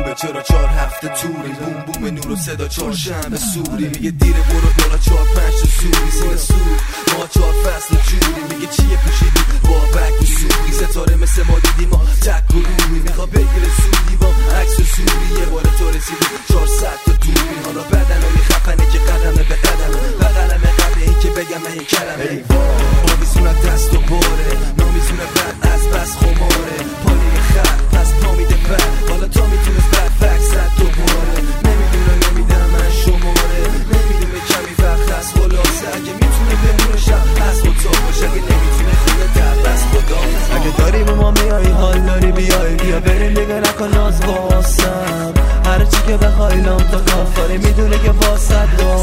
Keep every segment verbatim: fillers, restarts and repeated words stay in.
معلومه چرا چهار هفته توری، بوم بوم نور و صدا چهارشنبه سوری. میگه دیره برو بالا چهار پنج تا سوری زیر سور ما چهار فصل جوری. میگه چیه پوشیدی با بک و سوری، ستاره مثل ما دیدی ما تک و روی. میخوا بگیره سودی با عکس و سوری، یه بار تو رسیدی چهارصد تا دوری. حالا بدنای خفنه که قدمه به قدمه بغلمه قبل این که بگم این کلمه. با میزونه دست و باره نامیزونه بعد از بس خماره. پالی خط پس پا میده بر حالا تا میتونست بعد فکر زد دوباره. نمیدونه نمیدم من شماره، نمیدونه کمی وقت از خلاصه. اگه میتونه بمونه شب از خود تا باشه، اگه نمیتونه خونه در بس خدا. اگه داری به ما میایی حال داری بیای بیا بریم دیگه نکن ناز واسم. هر چی که بخوای لام تا کافاری میدونه که واسه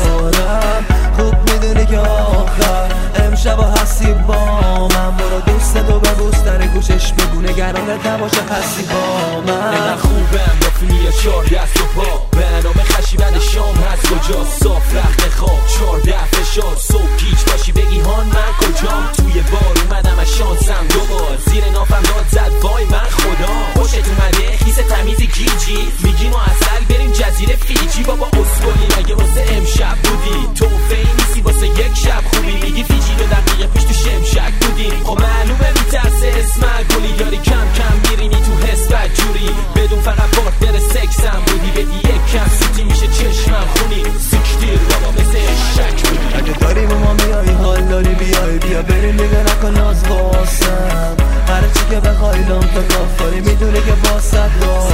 دارم. خوب میدونه که آخر امشب هستی با من. برو دوست دو ببوس در گوشش بگو نگرانت نباشه هستی با من. من خوبم با فیلمی چار دست و پا برنامه خشیبن شام هست کجا صاف رخت خواب چارده فشار صبح گیج باشی بگی هان من کجام. توی بار اومدم از شانسم دوبار زیر نافم داد زد وای من خدا. خوشت اومده خیس تمیز گیجی میگی ما اصل بریم جزیره فیجی. بابا اسکولی مگه واسه امشب بودی تو فی نیستی واسه یک شب خوبی. میگی فیجی دو دقیقه پیش تو شمشک بودیم. خب معلومه میترسه اسمک گلی داری کم کم میرینی تو حس بدجوری بدون فقط پارتنر سکسم بودی. بدی یک کم سوتی میشه چشمم خونی سیکتیر بابا مثل شک بودی. اگه داری با ما میایی حال داری بیای بیا بریم دیگه نکن ناز واسم. هر چی که بخوای لام تا کافاری میدونه که واسه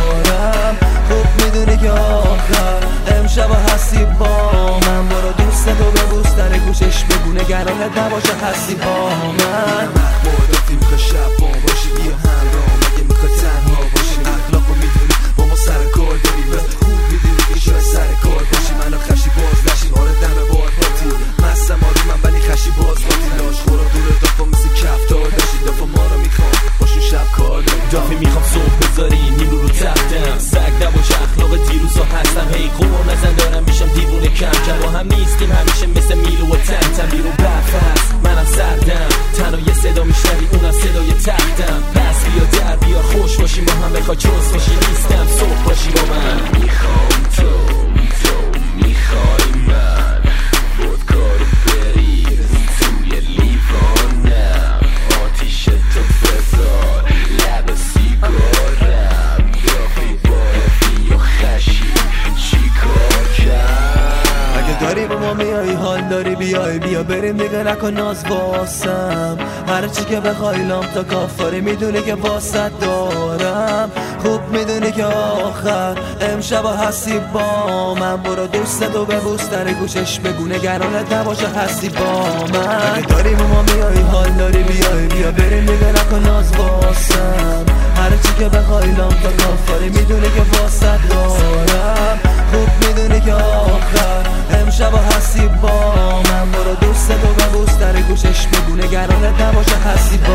دارم. خوب میدونه که آخر امشب هستی با من. برو دوست تو ببوس در گوشش بگو نگرانت نباشه هستی با من. مورد فیلم که شب با باشی بیا همراه مگه میخوای تنها باشی. اخلاقو میدونی با ما سر کار داری و خوب میدونی که شاید سر کار باشی. منو خشی باز نشین آره دم بار پاتی مستم آروم من ولی خشی باز پاتی. لاش خورا دور دافا مثل کفتار داشتی دافا ما رو میخوام باشون شب کار داری. دافی میخوام صبح بذاری نیرو رو تختم سگ نباشه اخلاق دیروزا هستم. هی قمار نزن دارم میشم دیوونه کم کم. با هم نیستیم همیشه مثل میلو و تن تن. بیرو برف هست منم سردم تنها یه صدا میشنوی اونم صدای تختم. پس بیا در بیار خوش باشیم با هم بخوای چوز باشی نیستم صبح باشی با من. میخوام تو تو میخوای من خودکارو بریز توی لیوانم آتیش تو بذار لب سیگارم. دافی بافی و خشی چی کار کرد. اگه داری با ما میایی حال داری بیای بیا بریم دیگه نکن ناز واسم. هر چی که بخوای لام تا کافاری میدونه که واسه دارم. خوب میدونه که آخر امشب هستی با من. برو دوست دو ببوس در گوشش بگو نگرانت نباشه هستی با من. اگه داری با ما میایی حال داری بیای بیا بریم دیگه نکن ناز واسم. هر چی که بخوای لام تا کافاری میدونه که واسه دارم. خوب میدونه که آخر امشب هستی با من. برو دوست دو ببوس در گوشش بگو نگرانت نباشه هستی با